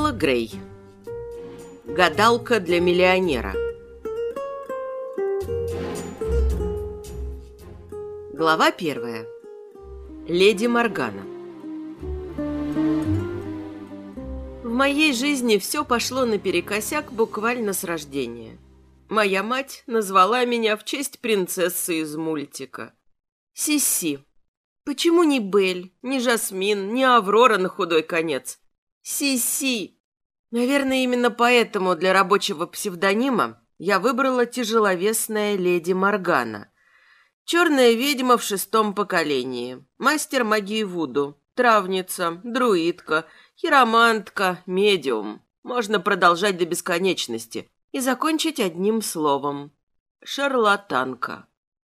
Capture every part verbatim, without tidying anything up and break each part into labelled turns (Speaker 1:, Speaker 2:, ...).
Speaker 1: Стелла Грей. Гадалка для миллионера. Глава первая. Леди Моргана. В моей жизни все пошло наперекосяк буквально с рождения. Моя мать назвала меня в честь принцессы из мультика. Сиси. Почему не Белль, не Жасмин, не Аврора на худой конец? Сиси. Наверное, именно поэтому для рабочего псевдонима я выбрала тяжеловесная леди Моргана. Черная ведьма в шестом поколении, мастер магии Вуду, травница, друидка, хиромантка, медиум. Можно продолжать до бесконечности и закончить одним словом. Шарлатанка.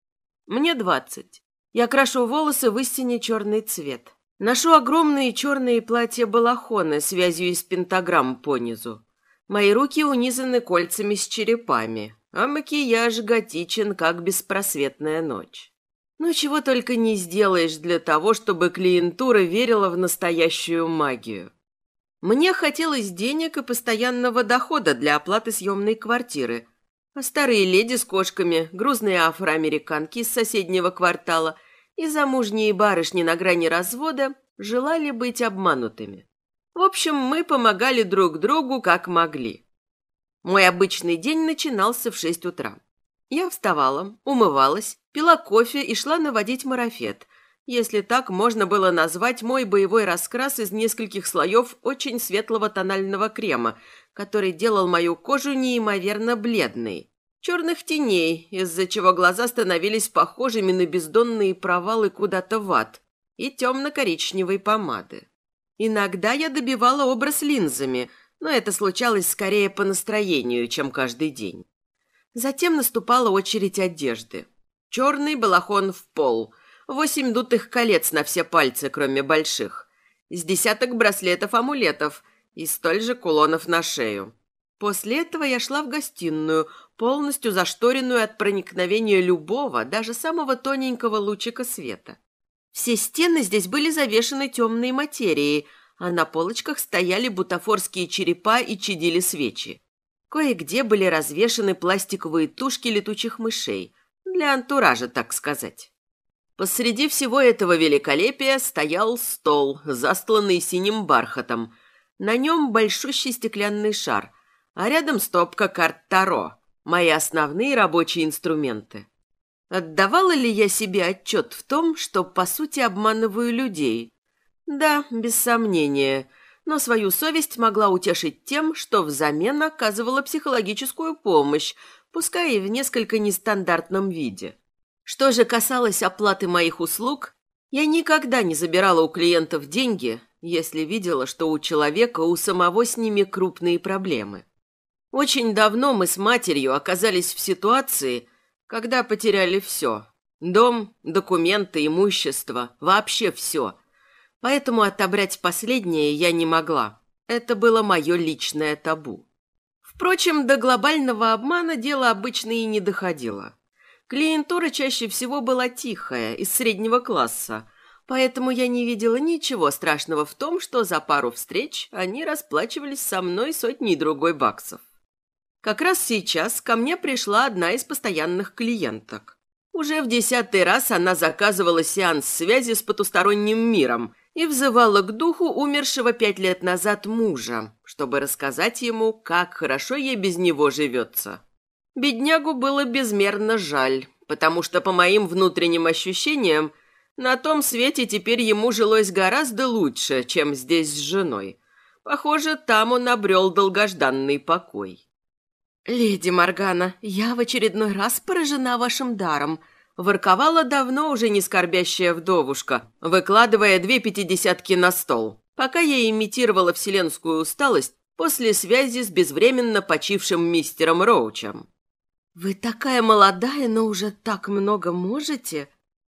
Speaker 1: Мне двадцать. Я крашу волосы в истине черный цвет. Ношу огромные черные платья-балахоны с вязью из пентаграмм понизу. Мои руки унизаны кольцами с черепами, а макияж готичен, как беспросветная ночь. Ну, чего только не сделаешь для того, чтобы клиентура верила в настоящую магию. Мне хотелось денег и постоянного дохода для оплаты съемной квартиры, а старые леди с кошками, грузные афроамериканки из соседнего квартала и замужние барышни на грани развода желали быть обманутыми. В общем, мы помогали друг другу как могли. Мой обычный день начинался в шесть утра. Я вставала, умывалась, пила кофе и шла наводить марафет, если так можно было назвать мой боевой раскрас из нескольких слоев очень светлого тонального крема, который делал мою кожу неимоверно бледной. Черных теней, из-за чего глаза становились похожими на бездонные провалы куда-то в ад, и темно-коричневой помады. Иногда я добивала образ линзами, но это случалось скорее по настроению, чем каждый день. Затем наступала очередь одежды. Черный балахон в пол, восемь дутых колец на все пальцы, кроме больших, с десяток браслетов-амулетов и столь же кулонов на шею. После этого я шла в гостиную, полностью зашторенную от проникновения любого, даже самого тоненького лучика света. Все стены здесь были завешаны темной материей, а на полочках стояли бутафорские черепа и чадили свечи. Кое-где были развешаны пластиковые тушки летучих мышей, для антуража, так сказать. Посреди всего этого великолепия стоял стол, застланный синим бархатом. На нем большущий стеклянный шар, а рядом стопка карт Таро, мои основные рабочие инструменты. Отдавала ли я себе отчет в том, что, по сути, обманываю людей? Да, без сомнения, но свою совесть могла утешить тем, что взамен оказывала психологическую помощь, пускай и в несколько нестандартном виде. Что же касалось оплаты моих услуг, я никогда не забирала у клиентов деньги, если видела, что у человека у самого с ними крупные проблемы. Очень давно мы с матерью оказались в ситуации, когда потеряли все. Дом, документы, имущество, вообще все. Поэтому отобрать последнее я не могла. Это было мое личное табу. Впрочем, до глобального обмана дело обычно и не доходило. Клиентура чаще всего была тихая, из среднего класса, поэтому я не видела ничего страшного в том, что за пару встреч они расплачивались со мной сотней другой баксов. Как раз сейчас ко мне пришла одна из постоянных клиенток. Уже в десятый раз она заказывала сеанс связи с потусторонним миром и взывала к духу умершего пять лет назад мужа, чтобы рассказать ему, как хорошо ей без него живется. Беднягу было безмерно жаль, потому что, по моим внутренним ощущениям, на том свете теперь ему жилось гораздо лучше, чем здесь с женой. Похоже, там он обрел долгожданный покой. «Леди Моргана, я в очередной раз поражена вашим даром», ворковала давно уже не скорбящая вдовушка, выкладывая две пятидесятки на стол, пока я имитировала вселенскую усталость после связи с безвременно почившим мистером Роучем. «Вы такая молодая, но уже так много можете?»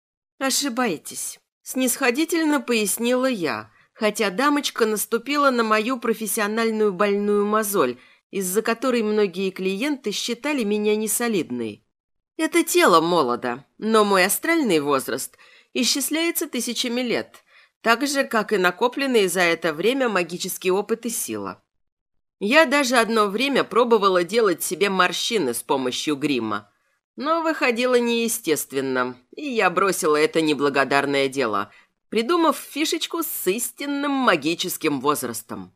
Speaker 1: «Ошибаетесь», – снисходительно пояснила я, хотя дамочка наступила на мою профессиональную больную мозоль, из-за которой многие клиенты считали меня несолидной. Это тело молодо, но мой астральный возраст исчисляется тысячами лет, так же, как и накопленные за это время магический опыт и сила. Я даже одно время пробовала делать себе морщины с помощью грима, но выходило неестественно, и я бросила это неблагодарное дело, придумав фишечку с истинным магическим возрастом.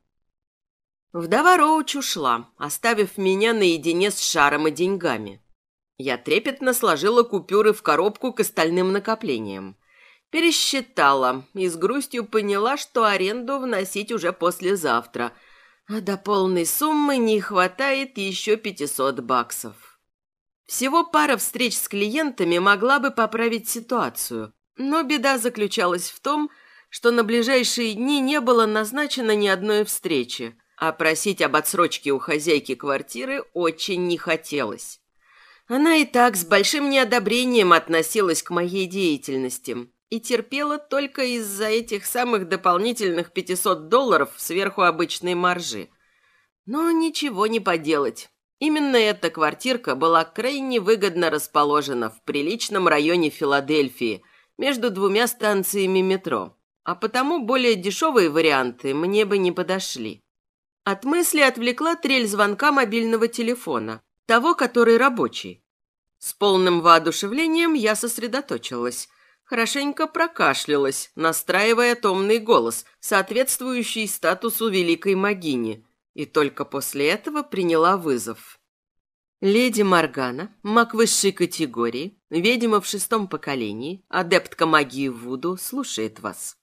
Speaker 1: Вдова Роуч ушла, оставив меня наедине с шаром и деньгами. Я трепетно сложила купюры в коробку к остальным накоплениям. Пересчитала и с грустью поняла, что аренду вносить уже послезавтра, а до полной суммы не хватает еще пятьсот баксов. Всего пара встреч с клиентами могла бы поправить ситуацию, но беда заключалась в том, что на ближайшие дни не было назначено ни одной встречи, а просить об отсрочке у хозяйки квартиры очень не хотелось. Она и так с большим неодобрением относилась к моей деятельности и терпела только из-за этих самых дополнительных пятисот долларов сверху обычной маржи. Но ничего не поделать. Именно эта квартирка была крайне выгодно расположена в приличном районе Филадельфии, между двумя станциями метро, а потому более дешевые варианты мне бы не подошли. От мысли отвлекла трель звонка мобильного телефона, того, который рабочий. С полным воодушевлением я сосредоточилась, хорошенько прокашлялась, настраивая томный голос, соответствующий статусу великой могини, и только после этого приняла вызов. Леди Моргана, маг высшей категории, ведьма в шестом поколении, адептка магии Вуду, слушает вас.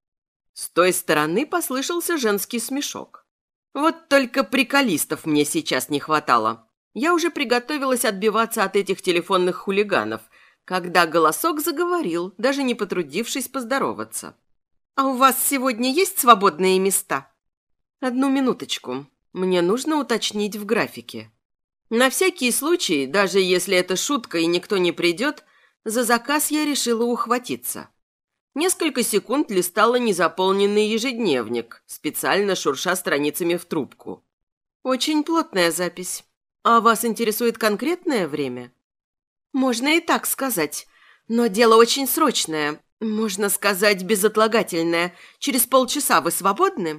Speaker 1: С той стороны послышался женский смешок. Вот только приколистов мне сейчас не хватало. Я уже приготовилась отбиваться от этих телефонных хулиганов, когда голосок заговорил, даже не потрудившись поздороваться. «А у вас сегодня есть свободные места?» «Одну минуточку. Мне нужно уточнить в графике». На всякий случай, даже если это шутка и никто не придет, за заказ я решила ухватиться. Несколько секунд листала незаполненный ежедневник, специально шурша страницами в трубку. «Очень плотная запись. А вас интересует конкретное время?» «Можно и так сказать. Но дело очень срочное. Можно сказать, безотлагательное. Через полчаса вы свободны?»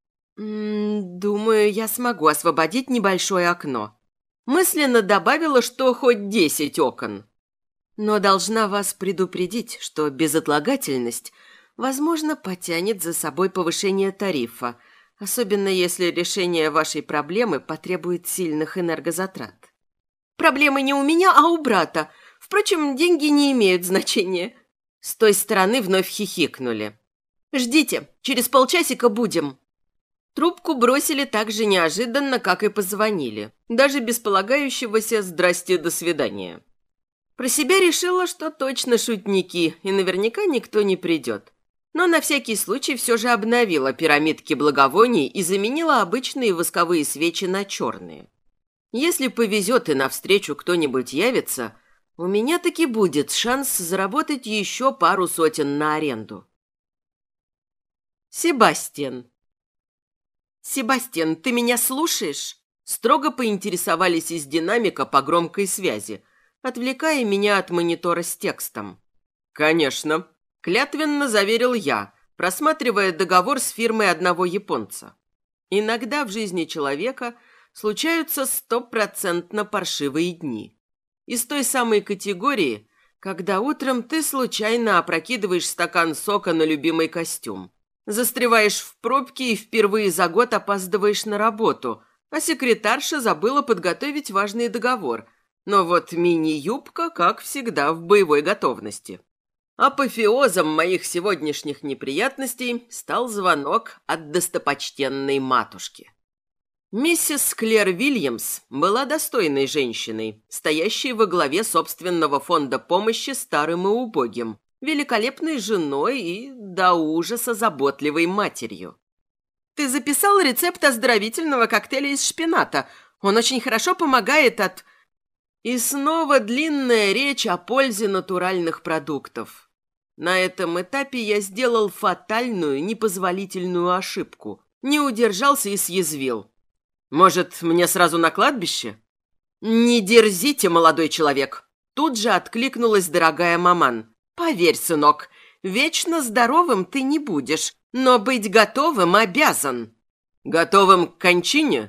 Speaker 1: М-м, «Думаю, я смогу освободить небольшое окно». Мысленно добавила, что хоть десять окон. Но должна вас предупредить, что безотлагательность, возможно, потянет за собой повышение тарифа, особенно если решение вашей проблемы потребует сильных энергозатрат. Проблемы не у меня, а у брата. Впрочем, деньги не имеют значения. С той стороны вновь хихикнули. Ждите, через полчасика будем. Трубку бросили так же неожиданно, как и позвонили, даже без полагающегося «здрасте, до свидания». Про себя решила, что точно шутники, и наверняка никто не придет. Но на всякий случай все же обновила пирамидки благовоний и заменила обычные восковые свечи на черные. Если повезет и навстречу кто-нибудь явится, у меня таки будет шанс заработать еще пару сотен на аренду. Себастьян. «Себастьян, ты меня слушаешь?» Строго поинтересовались из динамика по громкой связи, отвлекая меня от монитора с текстом. «Конечно», – клятвенно заверил я, просматривая договор с фирмой одного японца. Иногда в жизни человека случаются стопроцентно паршивые дни. Из той самой категории, когда утром ты случайно опрокидываешь стакан сока на любимый костюм. Застреваешь в пробке и впервые за год опаздываешь на работу, а секретарша забыла подготовить важный договор. Но вот мини-юбка, как всегда, в боевой готовности. Апофеозом моих сегодняшних неприятностей стал звонок от достопочтенной матушки. Миссис Клэр Вильямс была достойной женщиной, стоящей во главе собственного фонда помощи старым и убогим, великолепной женой и до ужаса заботливой матерью. «Ты записал рецепт оздоровительного коктейля из шпината? Он очень хорошо помогает от...» И снова длинная речь о пользе натуральных продуктов. На этом этапе я сделал фатальную, непозволительную ошибку. Не удержался и съязвил. «Может, мне сразу на кладбище?» «Не дерзите, молодой человек!» Тут же откликнулась дорогая маман. «Поверь, сынок, вечно здоровым ты не будешь, но быть готовым обязан». «Готовым к кончине?»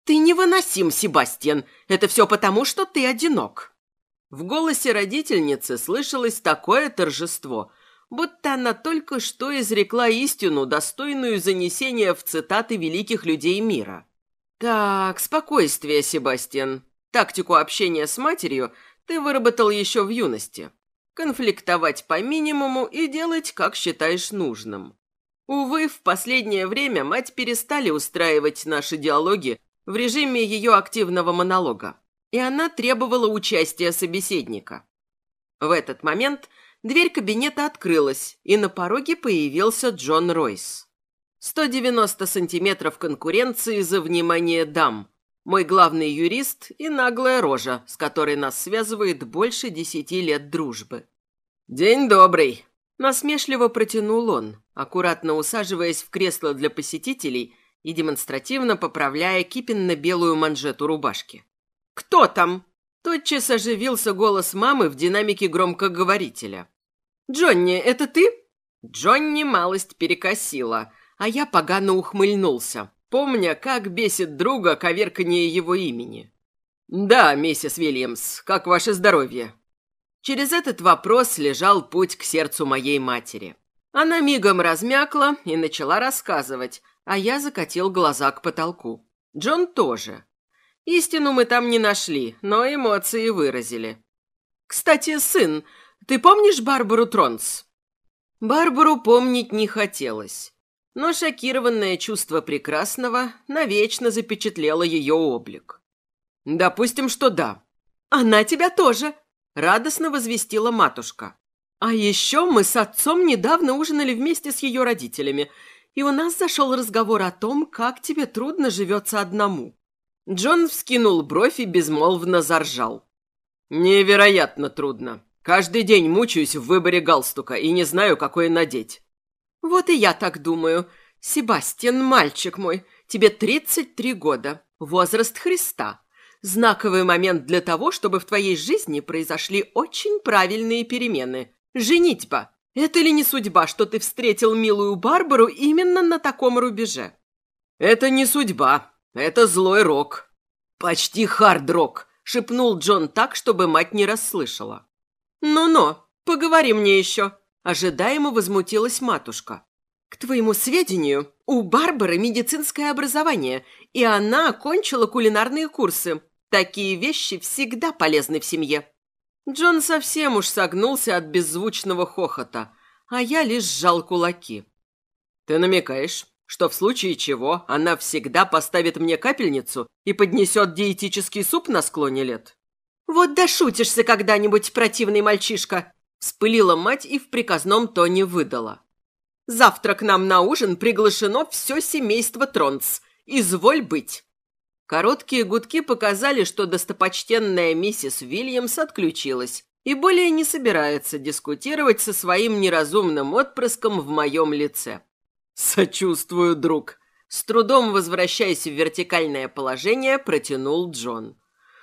Speaker 1: «Ты невыносим, Себастьян. Это все потому, что ты одинок». В голосе родительницы слышалось такое торжество, будто она только что изрекла истину, достойную занесения в цитаты великих людей мира. «Так, спокойствие, Себастьян. Тактику общения с матерью ты выработал еще в юности. Конфликтовать по минимуму и делать, как считаешь нужным. Увы, в последнее время мать перестали устраивать наши диалоги в режиме ее активного монолога, и она требовала участия собеседника. В этот момент дверь кабинета открылась, и на пороге появился Джон Ройс. сто девяносто сантиметров конкуренции за внимание дам, мой главный юрист и наглая рожа, с которой нас связывает больше десяти лет дружбы. «День добрый!» – насмешливо протянул он, аккуратно усаживаясь в кресло для посетителей и демонстративно поправляя кипенно-белую манжету рубашки. «Кто там?» – тотчас оживился голос мамы в динамике громкоговорителя. «Джонни, это ты?» Джонни малость перекосила, а я погано ухмыльнулся, помня, как бесит друга коверканье его имени. «Да, миссис Уильямс, как ваше здоровье?» Через этот вопрос лежал путь к сердцу моей матери. Она мигом размякла и начала рассказывать, а я закатил глаза к потолку. Джон тоже. Истину мы там не нашли, но эмоции выразили. «Кстати, сын, ты помнишь Барбару Тронс?» Барбару помнить не хотелось, но шокированное чувство прекрасного навечно запечатлело ее облик. «Допустим, что да». «Она тебя тоже!» – радостно возвестила матушка. «А еще мы с отцом недавно ужинали вместе с ее родителями, и у нас зашел разговор о том, как тебе трудно живется одному». Джон вскинул бровь и безмолвно заржал. «Невероятно трудно. Каждый день мучаюсь в выборе галстука и не знаю, какой надеть». «Вот и я так думаю. Себастьян, мальчик мой, тебе тридцать три года. Возраст Христа. Знаковый момент для того, чтобы в твоей жизни произошли очень правильные перемены. Женитьба. Это ли не судьба, что ты встретил милую Барбару именно на таком рубеже?» «Это не судьба. Это злой рок». «Почти хард-рок», — шепнул Джон так, чтобы мать не расслышала. «Ну-ну, поговори мне еще», — ожидаемо возмутилась матушка. «К твоему сведению, у Барбары медицинское образование, и она окончила кулинарные курсы. Такие вещи всегда полезны в семье». Джон совсем уж согнулся от беззвучного хохота, а я лишь сжал кулаки. «Ты намекаешь, что в случае чего она всегда поставит мне капельницу и поднесет диетический суп на склоне лет?» «Вот дошутишься когда-нибудь, противный мальчишка!» – вспылила мать и в приказном тоне выдала. «Завтра к нам на ужин приглашено все семейство Тронс. Изволь быть!» Короткие гудки показали, что достопочтенная миссис Уильямс отключилась и более не собирается дискутировать со своим неразумным отпрыском в моем лице. «Сочувствую, друг!» С трудом возвращаясь в вертикальное положение, протянул Джон.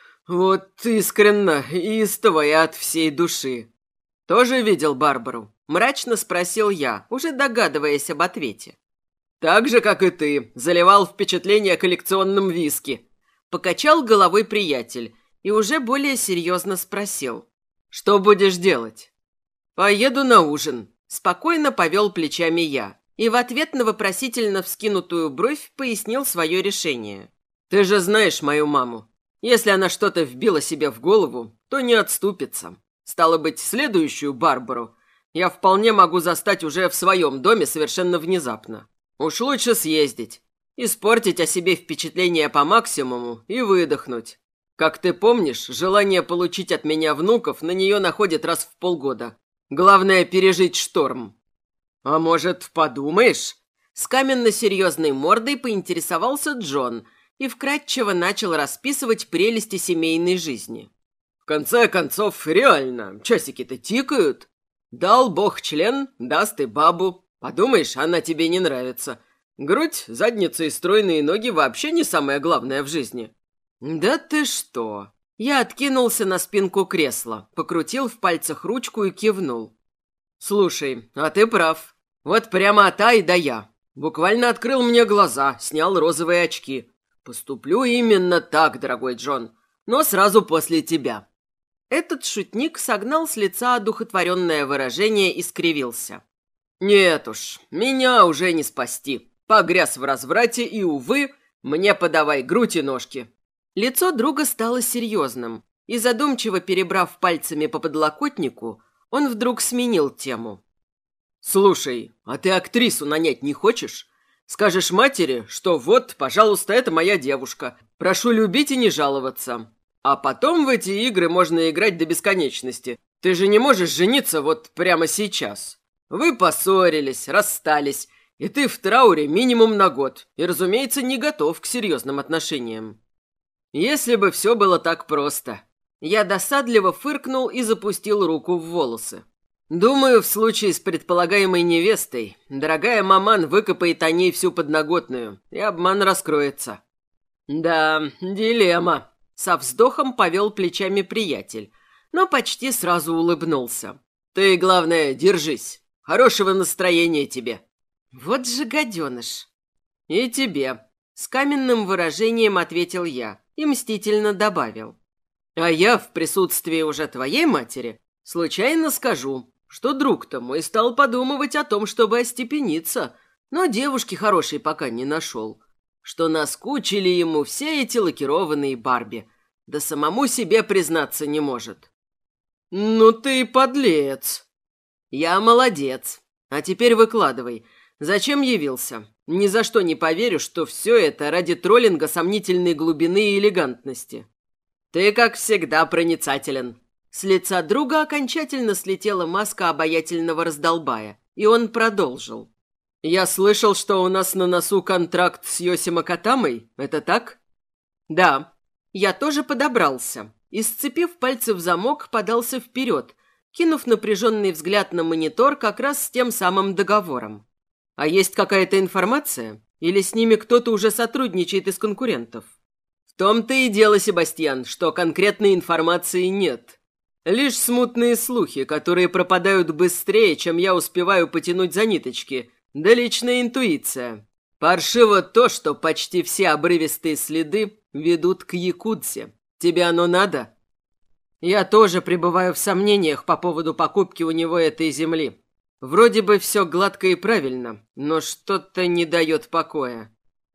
Speaker 1: «Вот искренно, истово и от всей души». «Тоже видел Барбару?» – мрачно спросил я, уже догадываясь об ответе. «Так же, как и ты, заливал впечатление коллекционным виски». Покачал головой приятель и уже более серьезно спросил. «Что будешь делать?» «Поеду на ужин», – спокойно повел плечами я и в ответ на вопросительно вскинутую бровь пояснил свое решение. «Ты же знаешь мою маму. Если она что-то вбила себе в голову, то не отступится. Стало быть, следующую Барбару я вполне могу застать уже в своем доме совершенно внезапно. Уж лучше съездить, испортить о себе впечатление по максимуму и выдохнуть. Как ты помнишь, желание получить от меня внуков на нее находит раз в полгода. Главное – пережить шторм». «А может, подумаешь?» С каменно-серьезной мордой поинтересовался Джон и вкратчиво начал расписывать прелести семейной жизни. «В конце концов, реально, часики-то тикают. Дал бог член, даст и бабу. Подумаешь, она тебе не нравится. Грудь, задница и стройные ноги вообще не самое главное в жизни». «Да ты что?» Я откинулся на спинку кресла, покрутил в пальцах ручку и кивнул. «Слушай, а ты прав. Вот прямо от А и до Я. Буквально открыл мне глаза, снял розовые очки. «Поступлю именно так, дорогой Джон, но сразу после тебя». Этот шутник согнал с лица одухотворенное выражение и скривился. «Нет уж, меня уже не спасти. Погряз в разврате и, увы, мне подавай грудь и ножки». Лицо друга стало серьезным, и, задумчиво перебрав пальцами по подлокотнику, он вдруг сменил тему. «Слушай, а ты актрису нанять не хочешь? Скажешь матери, что вот, пожалуйста, это моя девушка. Прошу любить и не жаловаться. А потом в эти игры можно играть до бесконечности. Ты же не можешь жениться вот прямо сейчас. Вы поссорились, расстались, и ты в трауре минимум на год, и, разумеется, не готов к серьезным отношениям. Если бы все было так просто». Я досадливо фыркнул и запустил руку в волосы. Думаю, в случае с предполагаемой невестой, дорогая маман выкопает о ней всю подноготную, и обман раскроется. Да, дилемма. Со вздохом повел плечами приятель, но почти сразу улыбнулся. Ты, главное, держись. Хорошего настроения тебе. Вот же гаденыш. И тебе. С каменным выражением ответил я и мстительно добавил. А я в присутствии уже твоей матери случайно скажу, что друг-то мой стал подумывать о том, чтобы остепениться, но девушки хорошей пока не нашел. Что наскучили ему все эти лакированные Барби, да самому себе признаться не может. «Ну ты подлец!» «Я молодец. А теперь выкладывай. Зачем явился? Ни за что не поверю, что все это ради троллинга сомнительной глубины и элегантности». «Ты, как всегда, проницателен». С лица друга окончательно слетела маска обаятельного раздолбая, и он продолжил. «Я слышал, что у нас на носу контракт с Йосимо Катамой. Это так?» «Да». Я тоже подобрался и, сцепив пальцы в замок, подался вперед, кинув напряженный взгляд на монитор как раз с тем самым договором. «А есть какая-то информация? Или с ними кто-то уже сотрудничает из конкурентов?» «В том-то и дело, Себастьян, что конкретной информации нет. Лишь смутные слухи, которые пропадают быстрее, чем я успеваю потянуть за ниточки, да личная интуиция. Паршиво то, что почти все обрывистые следы ведут к Якутсе. Тебе оно надо?» «Я тоже пребываю в сомнениях по поводу покупки у него этой земли. Вроде бы все гладко и правильно, но что-то не дает покоя.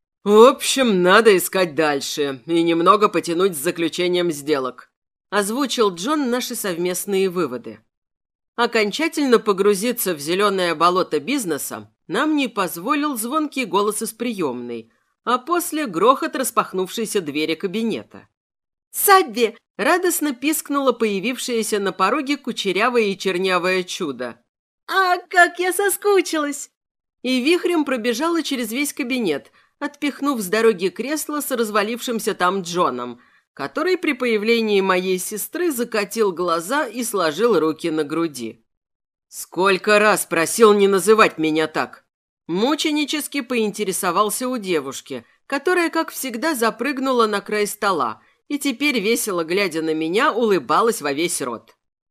Speaker 1: В общем, надо искать дальше и немного потянуть с заключением сделок», – озвучил Джон наши совместные выводы. Окончательно погрузиться в зеленое болото бизнеса нам не позволил звонкий голос из приемной, а после грохот распахнувшейся двери кабинета. «Сабби!» – радостно пискнуло появившееся на пороге кучерявое и чернявое чудо. «А как я соскучилась!» И вихрем пробежала через весь кабинет, отпихнув с дороги кресло с развалившимся там Джоном, который при появлении моей сестры закатил глаза и сложил руки на груди. «Сколько раз просил не называть меня так!» Мученически поинтересовался у девушки, которая, как всегда, запрыгнула на край стола и теперь, весело глядя на меня, улыбалась во весь рот.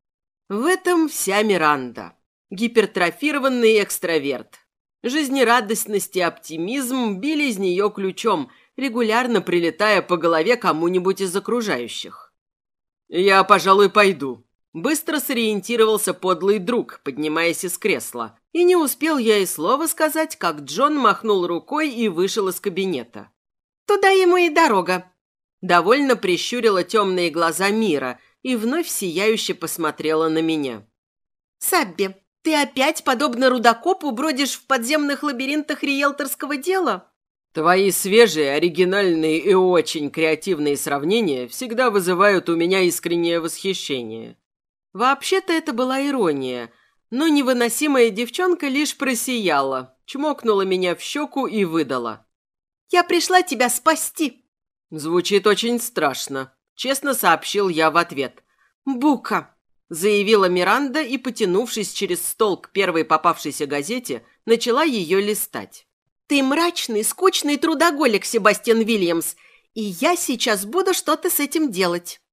Speaker 1: В этом вся Миранда. Гипертрофированный экстраверт. Жизнерадостность и оптимизм били из нее ключом, регулярно прилетая по голове кому-нибудь из окружающих. «Я, пожалуй, пойду», – быстро сориентировался подлый друг, поднимаясь из кресла. И не успел я и слова сказать, как Джон махнул рукой и вышел из кабинета. «Туда ему и дорога», – довольно прищурила темные глаза Мира и вновь сияюще посмотрела на меня. «Сабби, ты опять, подобно рудокопу, бродишь в подземных лабиринтах риэлторского дела?» «Твои свежие, оригинальные и очень креативные сравнения всегда вызывают у меня искреннее восхищение». Вообще-то это была ирония, но невыносимая девчонка лишь просияла, чмокнула меня в щеку и выдала. «Я пришла тебя спасти!» «Звучит очень страшно», — честно сообщил я в ответ. «Бука!» – заявила Миранда и, потянувшись через стол к первой попавшейся газете, начала ее листать. «Ты мрачный, скучный трудоголик, Себастьян Вильямс, и я сейчас буду что-то с этим делать».